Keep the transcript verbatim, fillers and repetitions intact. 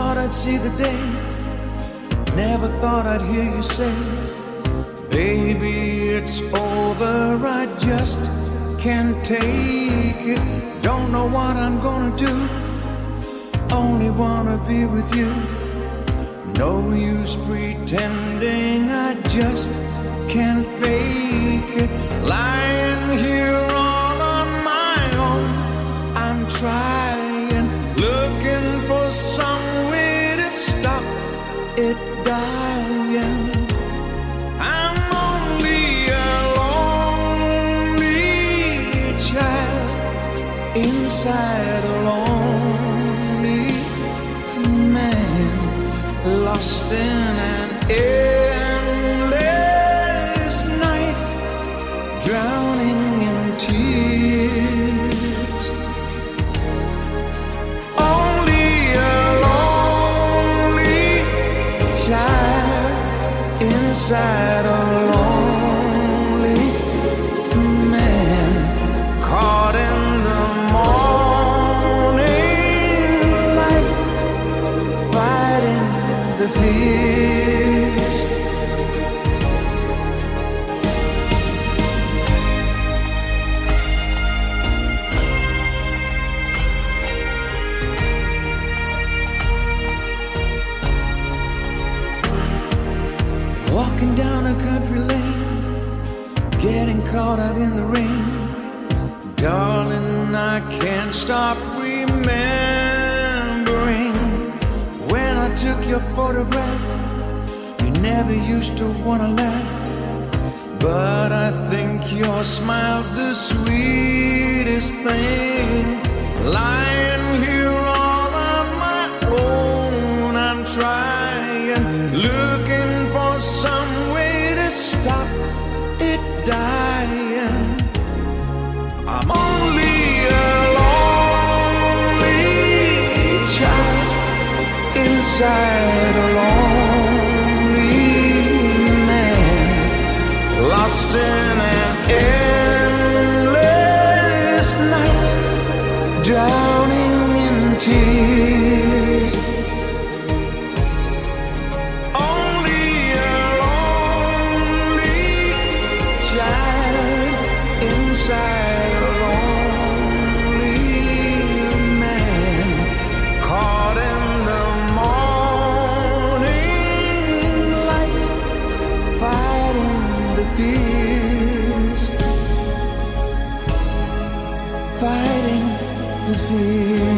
thought I'd see the day, never thought I'd hear you say, baby, it's over, I just can't take it. Don't know what I'm gonna do, only wanna be with you. No use pretending, I just can't fake it. Lying here all on my own, I'm trying, looking for some way to stop it dying. I'm only a lonely child inside a lonely man, lost in an endless night, drowning in tears. Only a lonely child inside a lonely man, caught in the morning light, fighting the fears. Walking down a country lane, getting caught out in the rain. Darling, I can't stop remembering when I took your photograph. You never used to wanna laugh, but I think your smile's the sweetest thing. Lying here all on my own, I'm trying, looking for some way to stop it dying. I'm only a lonely child inside a lonely man, lost in an endless night, drowning in tears. Only a lonely child inside a lonely man, caught in the morning light, fighting the fears, fighting the fears.